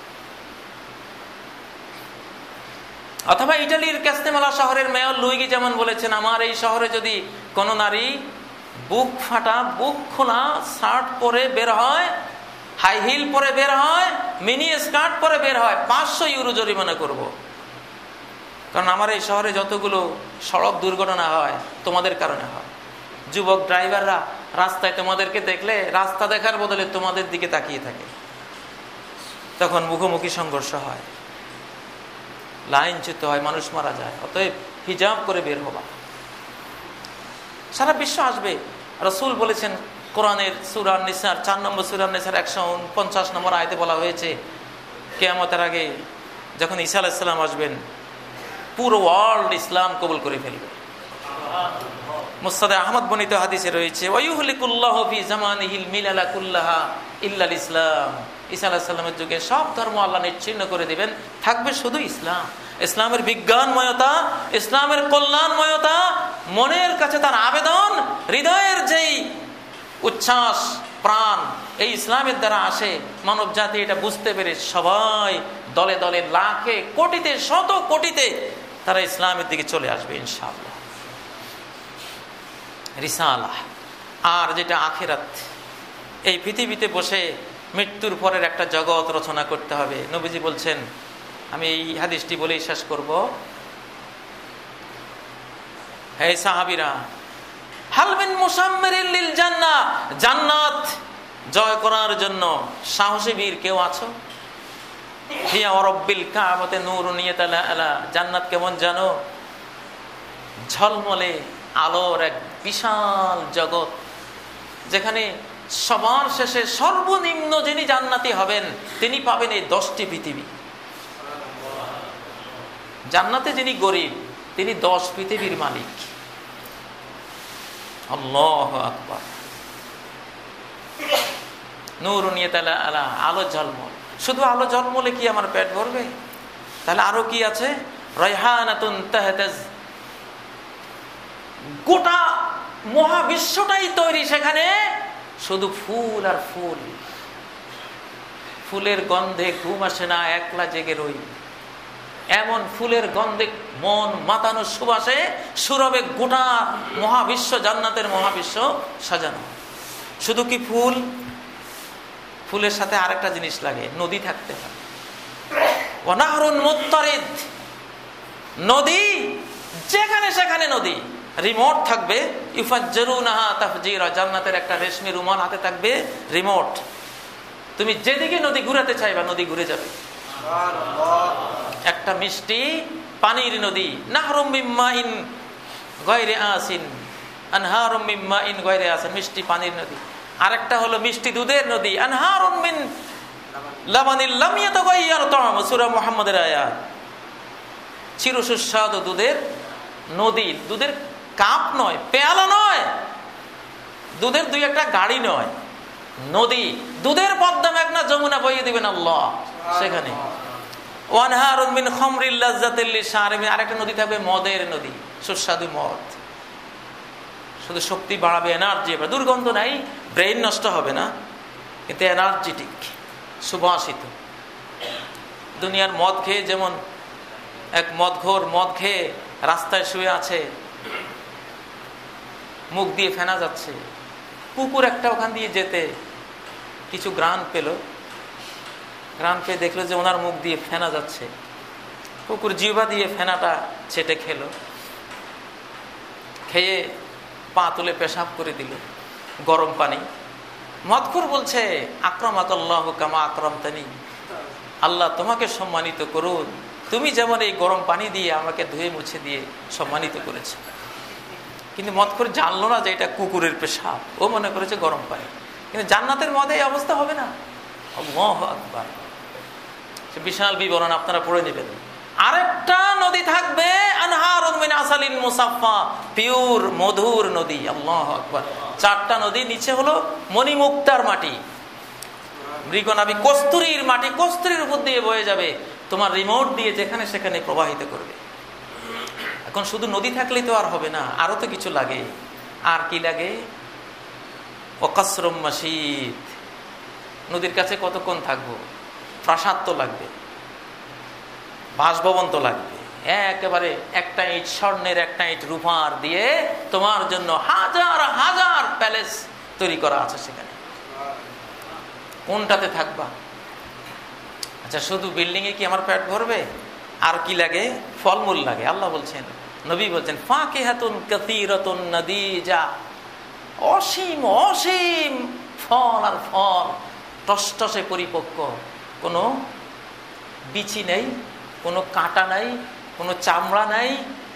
অথবা ইটালির ক্যাস্তেমালা শহরের মেয়র লুইগি যেমন বলেছেন, আমার এই শহরে যদি কোনো নারী বুক ফাটা, বুক খোলা শার্ট পরে বের হয়, হাই হিল পরে বের হয়, মিনি স্কার্ট পরে বের হয়, পাঁচশো ইউরো জরিমানা করব। কারণ আমার এই শহরে যতগুলো সড়ক দুর্ঘটনা হয় তোমাদের কারণে হয়। যুবক ড্রাইভাররা রাস্তায় তোমাদেরকে দেখলে রাস্তা দেখার বদলে তোমাদের দিকে তাকিয়ে থাকে, তখন মুখোমুখি সংঘর্ষ হয়, লাইনচ্যুত হয়, মানুষ মারা যায়। অতএব হিজাব করে বের হবা। সারা বিশ্ব আসবে। রাসূল বলেছেন কোরআনের সূরা নিসার চার নম্বর সূরা নিসার একশো উনপঞ্চাশ নম্বর আয়াতে বলা হয়েছে, কিয়ামতের আগে যখন ঈসা আলাইহিস সালাম আসবেন, পুরো ওয়ার্ল্ড ইসলাম কবুল করে ফেলবে। মুসনাদে আহমদ বর্ণিত হাদিসে রয়েছে, ওয়ায়ুহলিকুল্লাহু ফি জামানিহিল মিলালা কুল্লাহা ইল্লাল ইসলাম। ঈসা আলাইহিস সালামের যুগে সব ধর্ম আল্লাহ নিচ্ছিন্ন করে দিবেন, থাকবে শুধু ইসলাম। ইসলামের বিজ্ঞানময়তা, ইসলামের কল্যাণময়তা, মনের কাছে তার আবেদন, হৃদয়ের যেই উচ্ছ্বাস, প্রাণ এই ইসলামের দ্বারা আসে। মানব জাতি এটা বুঝতে পেরে সবাই দলে দলে, লাখে, কোটিতে, শত কোটিতে তারা ইসলামের দিকে চলে আসবে ইনশাআল্লাহ। রিসালাহ আর যেটা আখিরাত, এই পৃথিবীতে বসে মৃত্যুর পরের একটা জগৎ রচনা করতে হবে। নবীজি বলছেন, আমি এই হাদিসটি বলেই শেষ করব, হে সাহাবীরা, হাল মিন মুসাম্মিরিন লিল জান্নাহ, জান্নাত জয় করার জন্য সাহসী বীর কেউ আছো? হিয়া রাব্বিল কাবাতে নূরুন ইয়াতালা, জান্নাত কেমন জানো? ঝলমলে আলোর এক বিশাল জগৎ, যেখানে সবার শেষে সর্বনিম্ন যিনি জান্নাতি হবেন তিনি পাবেন এই দশটি পৃথিবী। জান্নাতে যিনি গরিব তিনি দশ পৃথিবীর মালিক। আল্লাহু আকবার। নূরুন ইয়াতালা, আলো ঝলমল। শুধু আলো ঝলমলে কি আমার পেট ভরবে? তাহলে আরো কি আছে? রায়হানাতুন তাহতাজ, গোটা মহাবিশ্বটাই তৈরি সেখানে শুধু ফুল আর ফুল। ফুলের গন্ধে ঘুম আসে না, একলা জেগে রই। এমন ফুলের গন্ধে মন মাতানো সুবাসে সুরবে গোটা মহাবিশ্ব, জান্নাতের মহাবিশ্ব সাজানো। শুধু কি ফুল? ফুলের সাথে আরেকটা জিনিস লাগে, নদী থাকতে হয়। ওয়ানাহরুন মুত্তারিদ, নদী যেখানে সেখানে নদী। রিমোট থাকবে, ইউফাজ্জিরুনাহা তাফজিরা, জান্নাতের একটা রেশমি রুমাল হাতে থাকবে, রিমোট। তুমি যেদিকে নদী ঘুরাতে চাইবা নদী ঘুরে যাবে। একটা মিষ্টি পানির নদী, নাহরুম মিন মাইন গায়রি আসিন, আনহারুম মিন মাইন গায়রি আসিন, মিষ্টি পানির নদী। আরেকটা হলো মিষ্টি দুধের নদী, আনহারুম মিন লাবানিল লাম ইয়াতাগায়্যার তা'আমু, সূরা মুহাম্মাদের আয়াত। চির সুস্বাদু দুধের নদী, দুধের কাপ নয়, পেয়ালা নয়, দুধের দুই একটা গাড়ি নয়, নদী। দুধের পদ্মা মেঘনা যমুনা বইয়ে দিবেন আল্লাহ সেখানে। ওয়ানহারুন মিন খামরিল লাযযাতিল লিশারিবিন, আরেকটা নদী থাকবে মদের নদী, সুস্বাদু মদ। শুধু শক্তি বাড়াবে, এনার্জি, দুর্গন্ধ নাই, ব্রেইন নষ্ট হবে না, কিন্তু এনার্জেটিক, সুবাসিত। দুনিয়ার মদ খেয়ে যেমন এক মদঘোর মদ খেয়ে রাস্তায় শুয়ে আছে, মুখ দিয়ে ফেনা যাচ্ছে, কুকুর একটা ওখান দিয়ে যেতে কিছু গ্রান পেল, গ্রান পেয়ে দেখলো যে ওনার মুখ দিয়ে ফেনা যাচ্ছে, কুকুর জিহ্বা দিয়ে ফেনাটা ছেটে খেলো, খেয়ে পা তুলে পেশাব করে দিল গরম পানি। মদখোর বলছে, আকরামাকাল্লাহু কামা আকরামতানি, আল্লাহ তোমাকে সম্মানিত করুন, তুমি যেমন এই গরম পানি দিয়ে আমাকে ধুয়ে মুছে দিয়ে সম্মানিত করেছে। কিন্তু মদখোর জানলো না যে এটা কুকুরের পেশাব, ও মনে করেছে গরম পানি। কিন্তু জান্নাতের মদে এই অবস্থা হবে না। আল্লাহু আকবার। সে বিশাল বিবরণ আপনারা পড়ে নেবেন। আরেকটা নদী থাকবে, আনহারুন মিন আসালিন মুসাফফা, পিওর মধুর নদী। আল্লাহু আকবার। চারটা নদী, নিচে হলো মণিমুক্তার মাটি, মৃগনাভি কস্তুরীর মাটি, কস্তুরীর উপর দিয়ে বয়ে যাবে, তোমার রিমোট দিয়ে যেখানে সেখানে প্রবাহিত করবে। এখন শুধু নদী থাকলেই তো আর হবে না, আরো তো কিছু লাগে। আর কি লাগে? ওয়াকাসরুম মাশীদ, নদীর কাছে কতক্ষণ থাকবো? প্রাসাদ তো লাগবে, বাসভবন তো লাগবে, একেবারে একটা ইট স্বর্ণের, একটা ইট রূপার দিয়ে তোমার জন্য হাজার হাজার প্যালেস তৈরি করা আছে সেখানে। কোনটাতে থাকবা? আচ্ছা, শুধু বিল্ডিং এ কি আমার পেট ভরবে? আর কি লাগে? ফলমূল লাগে। আল্লাহ বলছেন, নবী বলছেন, ফাকিহাতুন কাসীরাতুন নাদিজা, অসীম অসীম ফল আর ফল, টসটসে পরিপক্ক, কোনো বিচি নেই, কোনো কাঁটা নাই, কোনো চামড়া নাই।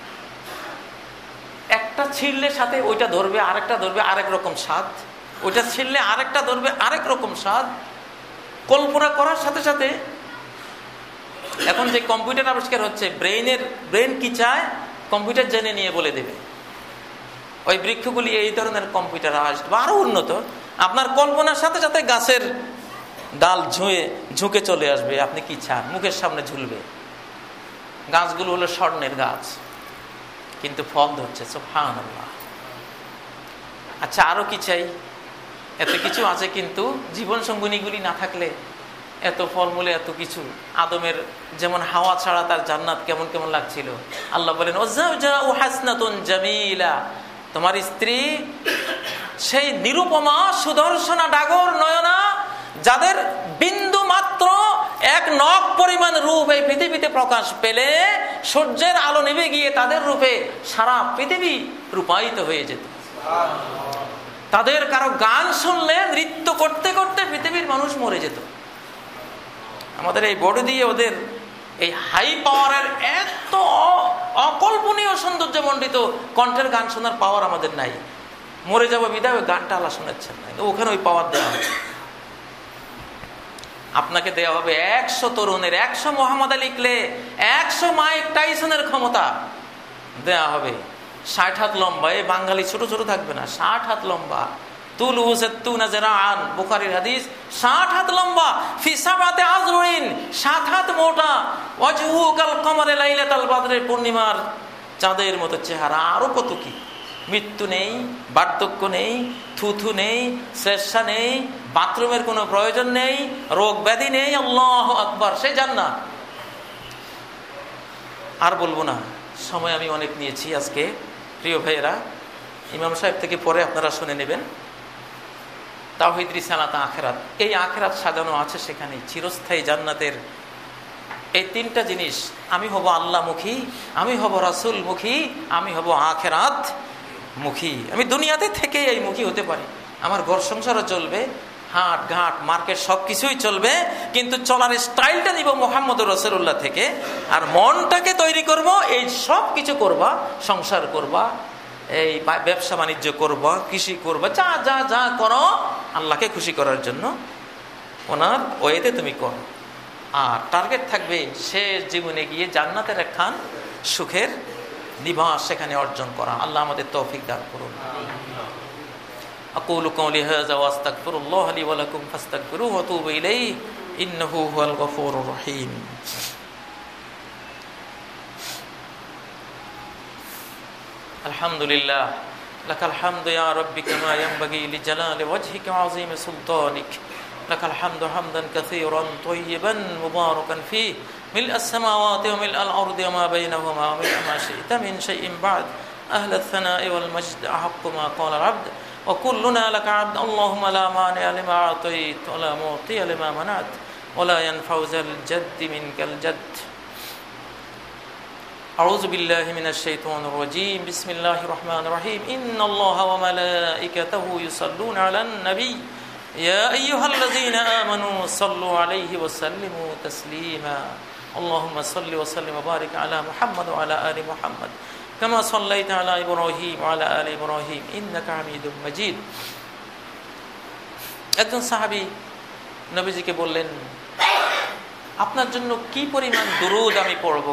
একটা ছিঁড়লে সাথে ওইটা ধরবে, আরেকটা ধরবে, আরেক রকম স্বাদ, ওইটা ছিঁড়লে আরেকটা ধরবে, আরেক রকম স্বাদ। কল্পনা করার সাথে সাথে এখন যে কম্পিউটার আবিষ্কার হচ্ছে, ব্রেইনের ব্রেন কি চায় কম্পিউটার জেনে নিয়ে বলে দেবে। ওই বৃক্ষগুলি এই ধরনের কম্পিউটার আসবে, আরো উন্নত। আপনার কল্পনার সাথে সাথে গাছের ডাল ঝুঁয়ে ঝুঁকে চলে আসবে, আপনি কি চান, মুখের সামনে ঝুলবে। গাছগুলো হলো স্বর্ণের গাছ, কিন্তু ফল ধরছে, সুবহানাল্লাহ। আচ্ছা, আরো কি চাই? এত কিছু আছে, কিন্তু জীবন সঙ্গিনীগুলি না থাকলে এত ফলমূলে এত কিছু। আদমের যেমন হাওয়া ছাড়া তার জান্নাত কেমন কেমন লাগছিল। আল্লাহ বলেন ওয়াজাউ হাসনাতুন জামিলা, তোমার স্ত্রী সেই নিরুপমা সুদর্শনা ডাগর নয়না, যাদের বিন্দু মাত্র এক নখ পরিমাণ রূপ এই পৃথিবীতে প্রকাশ পেলে সূর্যের আলো নিভে গিয়ে তাদের রূপে সারা পৃথিবী রূপায়িত হয়ে যেত। তাদের কারো গান শুনলে নৃত্য করতে করতে পৃথিবীর মানুষ মরে যেত। আমাদের এই বডি দিয়ে ওদের এই হাই পাওয়ারের এত অকল্পনীয় সৌন্দর্য মণ্ডিত কণ্ঠের গান শোনার পাওয়ার আমাদের নাই। মরে যাবো বিদায় ওই গানটা আল্লাহ শোনাচ্ছেন না, ওখানে ওই পাওয়ার দেওয়া হবে। আপনাকে দেওয়া হবে একশো তরুণের, একশো মোহাম্মদ আলী লিখলে একশো মাইক টাইসনের ক্ষমতা দেওয়া হবে। ষাট হাত লম্বা, এই বাঙালি ছোট ছোট থাকবে না, ষাট হাত লম্বা। তুল হুসেত্তুনা জারাআন, বুখারীর হাদিস, ষাট হাত লম্বা। ফি সাবাতি আযরুইন, সাত হাত মোটা। ওয়াজহু কাল কমারে লাইলাতাল বাদরের পূর্ণিমার চাঁদের মতো চেহারা। আরো কত কি! মৃত্যু নেই, বার্ধক্য নেই, থুথু নেই, শ্লেষ্মা নেই, বাথরুমের কোনো প্রয়োজন নেই, রোগ ব্যাধি নেই। আল্লাহু আকবার, সে জান্নাত। আর বলবো না, সময় আমি অনেক নিয়েছি আজকে। প্রিয় ভাইয়েরা, ইমাম সাহেব থেকে পরে আপনারা শুনে নেবেন। তাওহীদ, রিসালাত, আখিরাত, এই আখিরাত সাজানো আছে সেখানে চিরস্থায়ী জান্নাতের এই তিনটা জিনিস। আমি হব আল্লাহমুখী, আমি হব রাসূল মুখী, আমি হব আখিরাত মুখী। আমি দুনিয়াতে থেকে এই মুখী হতে পারি, আমার ঘর সংসারও চলবে, হাট ঘাট মার্কেট সবকিছুই চলবে, কিন্তু চলার স্টাইলটা নিব মুহাম্মদ রাসূলুল্লাহ থেকে। আর মনটাকে তৈরি করব, এই সব কিছু করবা, সংসার করবা, এই ব্যবসা বাণিজ্য করবা, কৃষি করবা, যা যা যা করো আল্লাহকে খুশি করার জন্য ওনার ওয়েতে তুমি করো। আর টার্গেট থাকবে শেষ জীবনে গিয়ে জান্নাতের একখান সুখের নিবাস সেখানে অর্জন করা। আল্লাহ আমাদের তৌফিক দান করুন। আকুলু কওলি হাযা ওয়া আস্তাগফিরুল্লাহ লি ওয়া লাকুম ফাস্তাগফিরুহু ওয়া তুবু ইলাইহি ইন্নাহু হুয়াল গফুরুর রহিম। আলহামদুলিল্লাহ, লাকাল হামদু ইয়া রাব্বি কামা ইয়ানবাগি লিজালালি ওয়াজহিকা ওয়া আযীমি সুলতানিক। লাকাল হামদু হামদান কাসীরান তাইয়িবান মুবারাকান ফীহি মিলআস সামাওয়াতি ওয়া মিলআল আরদি ওয়া মা বাইনাহুমা ওয়া মিলআ মা শি'তা মিন শাইইন বা'দ। আহলাত সানা'i ওয়াল majd আহাক্কু মা ক্বালা আল-'abd ওয়া কুল্লুনা লাকা 'abd। আল্লাহুম্মা লা মানি'a লিমা আ'তাইত ওয়া লা মু'তিয়া লিমা মানা'ত ওয়া লা ইয়ানফা'ু যাল জাদ্দি মিনকাল জাdd। أعوذ بالله من الشيطان الرجيم. بسم الله الرحمن الرحيم. إن الله وملائكته يصلون على النبي يا أيها الذين آمنوا صلوا عليه وسلموا تسليما. اللهم صل وسلم وبارك على محمد وعلى آل محمد كما صليت على إبراهيم وعلى آل إبراهيم إنك حميد مجيد. একজন সাহাবী নবীজিকে বললেন, আপনার জন্য কি পরিমাণ দুরূদ আমি পড়ব?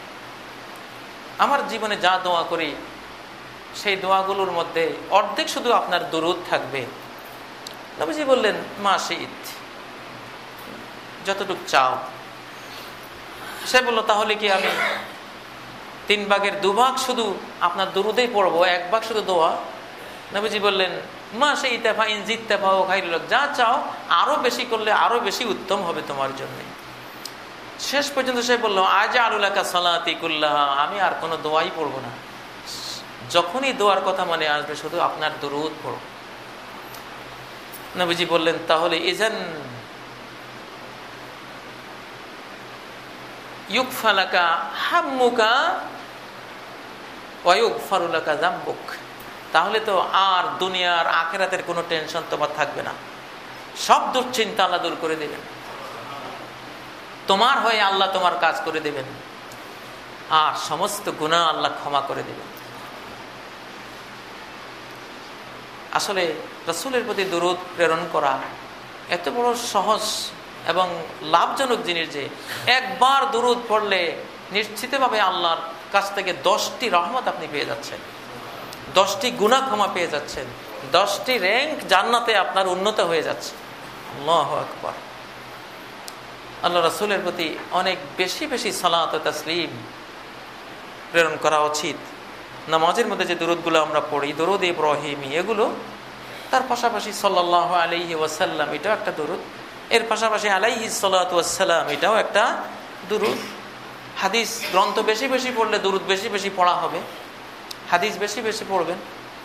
আমার জীবনে যা দোয়া করি সেই দোয়াগুলোর মধ্যে অর্ধেক শুধু আপনার দুরূদ থাকবে। নবীজি বললেন, মা শি'ত, যতটুকু চাও। সে বলল, তাহলে কি আমি তিন ভাগের দুভাগ শুধু আপনার দুরূদেই পড়বো, এক ভাগ শুধু দোয়া? নবীজি বললেন, মা শি'তা ফা ইন জিদতা ফাহুয়া খায়রুল লাক, যা চাও আরো বেশি করলে আরো বেশি উত্তম হবে তোমার জন্য। শেষ পর্যন্ত সে বলল, আজআলু লাকা সালাতি কুল্লাহা, আমি আর কোনো দোয়াই পড়বো না, যখনই দোয়ার কথা মনে আসবে শুধু আপনার দুরূদ পড়ব। নবীজি বললেন, তাহলে ইযান ইউগফা লাকা হাম্মুকা ওয়া ইউগফারু লাকা যামবুক। তাহলে তো আর দুনিয়ার আখিরাতের কোনো টেনশন তোমার থাকবে না। সব দুশ্চিন্তা আল্লাহ দূর করে দেবেন, তোমার হয়ে আল্লাহ তোমার কাজ করে দেবেন, আর সমস্ত গুনাহ আল্লাহ ক্ষমা করে দেবেন। আসলে রাসূলের প্রতি দরুদ প্রেরণ করা এত বড় সহজ এবং লাভজনক জিনিস যে একবার দরুদ পড়লে নিশ্চিতভাবে আল্লাহর কাছ থেকে দশটি রহমত আপনি পেয়ে যাচ্ছেন, দশটি গুনাহ ক্ষমা পেয়ে যাচ্ছেন, দশটি র্যাঙ্ক জান্নাতে আপনার উন্নত হয়ে যাচ্ছে। আল্লাহু আকবার। আল্লাহ রাসূলের প্রতি অনেক বেশি বেশি সালাত ও তাসলিম প্রেরণ করা উচিত। নামাজের মধ্যে যে দরুদগুলো আমরা পড়ি, দরুদ ইব্রাহিমি, এগুলো তার পাশাপাশি সাল্লাল্লাহু আলাইহি ওয়াসাল্লাম এটাও একটা দরুদ, এর পাশাপাশি আলাইহিস সালাতু ওয়াসসালাম এটাও একটা দরুদ। হাদিস গ্রন্থ বেশি বেশি পড়লে দরুদ বেশি বেশি পড়া হবে, হাদিস বেশি বেশি পড়বেন।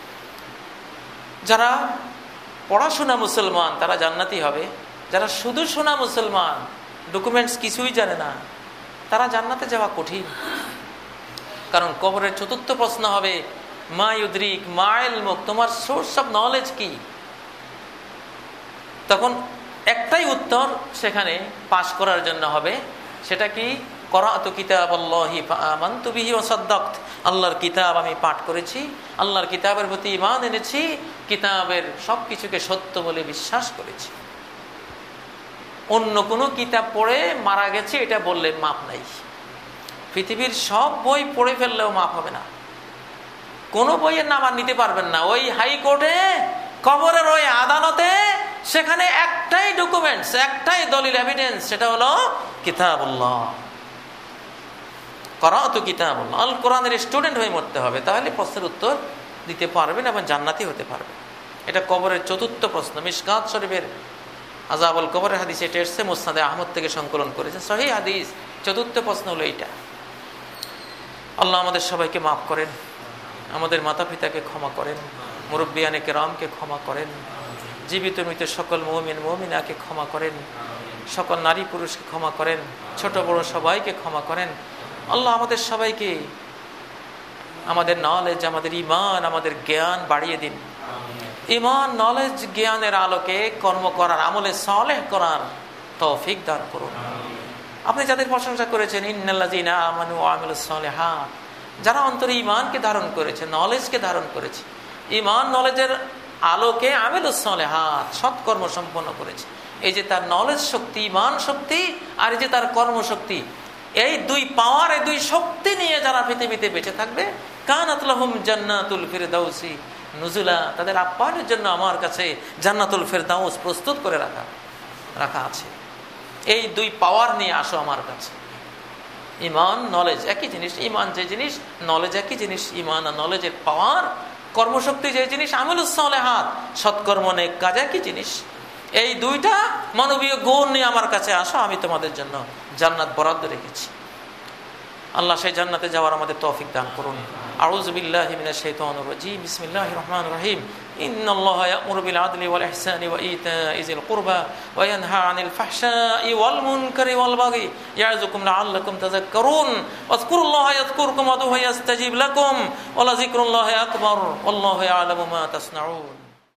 যারা পড়াশোনা মুসলমান তারা জান্নাতি হবে, যারা শুধু শোনা মুসলমান, ডকুমেন্টস কিছুই জানে না, তারা জান্নাতে যাওয়া কঠিন। কারণ কবরের চতুর্থ প্রশ্ন হবে মা ইউদরিক মা ইলমুক, তোমার সোর্স অফ নলেজ কি? তখন একটাই উত্তর সেখানে পাশ করার জন্য হবে, সেটা কি? করাতু কিতাবাল্লাহি ফাআমানতু বিহি ওয়া সাদ্দাকতু, আল্লাহর কিতাব আমি পাঠ করেছি, আল্লাহর কিতাবের প্রতি ঈমান এনেছি, কিতাবের সবকিছুকে সত্য বলে বিশ্বাস করেছি। অন্য কোনো কিতাব পড়ে মারা গেছে এটা বললে মাপ নাই। পৃথিবীর সব বই পড়ে ফেললেও মাপ হবে না, কোনো বইয়ের নাম আর নিতে পারবেন না। ওই হাইকোর্টে, কবরের ওই আদালতে, সেখানে একটাই ডকুমেন্টস, একটাই দলিল এভিডেন্স, সেটা হলো কিতাবুল্লাহ। করাতু কিতাবুল্লাহ, আল কোরআনের স্টুডেন্ট হয়ে মরতে হবে, তাহলে প্রশ্নের উত্তর দিতে পারবেন এবং জান্নাতি হতে পারবে। এটা কবরের চতুর্থ প্রশ্ন। মিশকাত শরীফের আযাবুল কবরের হাদিস এটা এসেছে, মুসনাদে আহমদ থেকে সংকলন করেছে, সহিহ হাদিস। চতুর্থ প্রশ্ন হলো এইটা। আল্লাহ আমাদের সবাইকে মাফ করেন, আমাদের মাতা পিতাকে ক্ষমা করেন, মুরব্বিয়ানে কেরামকে ক্ষমা করেন, জীবিত মৃত সকল মুমিন মুমিনাকে ক্ষমা করেন, সকল নারী পুরুষকে ক্ষমা করেন, ছোট বড় সবাইকে ক্ষমা করেন। আল্লাহ আমাদের সবাইকে আমাদের নলেজ, আমাদের ঈমান, আমাদের জ্ঞান বাড়িয়ে দিন। ঈমান, নলেজ, জ্ঞানের আলোকে কর্ম করার, আমলে সালেহ করার তৌফিক দান করুন। আপনি যাদের প্রশংসা করেছেন, ইন্নাল্লাযীনা আমানু ওয়া আমিলুস সালিহাত, যারা অন্তরে ঈমানকে ধারণ করেছে, নলেজকে ধারণ করেছে, ঈমান নলেজের আলোকে আমিলুস সালিহাত, সৎকর্ম সম্পন্ন করেছে। এই যে তার নলেজ শক্তি, ঈমান শক্তি, আর এই যে তার কর্মশক্তি, এই দুই পাওয়ার, এই দুই শক্তি নিয়ে যারা পৃথিবীতে বেঁচে থাকবে, কানাত লাহুম জান্নাতুল ফিরদাউসি নুজুলা, তাদের আপ্যায়নের জন্য আমার কাছে জান্নাতুল ফিরদাউস প্রস্তুত করে রাখা রাখা আছে। এই দুই পাওয়ার নিয়ে আসো আমার কাছে। ঈমান, নলেজ একই জিনিস, ঈমান যে জিনিস, নলেজ একই জিনিস। ঈমান আর নলেজের পাওয়ার, কর্মশক্তি যে জিনিস, আমিলুস সালিহাত, সৎকর্ম নেক কাজ একই জিনিস। এই দুইটা মানবীয় গুণ নিয়ে আমার কাছে আসো, আমি তোমাদের জন্য জান্নাত বরাদ্দ রেখেছি। আল্লাহ সেই জান্নাতে যাওয়ার আমাদের তৌফিক দান করুন। আউযু বিল্লাহি মিনাশ শাইতানির রাজীম। বিসমিল্লাহির রহমানির রহিম। ইন্নাল্লাহা ইয়া'মুরু বিল আদলি ওয়াল ইহসানি ওয়া ইতা'iজিল কুরবা ওয়া ইয়ানহা আনিল ফাহশাই ওয়াল মুনকারি ওয়াল বাগি ইয়া'যুকুম লা'আল্লাকুম তাযাক্কারুন। ওয়াযকুরুল্লাহা ইয়াযকুরকুম ওয়া দু'হু ইয়াস্তাজিব লাকুম ওয়া লাযিকরুল্লাহি আকবার ওয়াল্লাহু ইয়া'লামু মা তাসনাউন।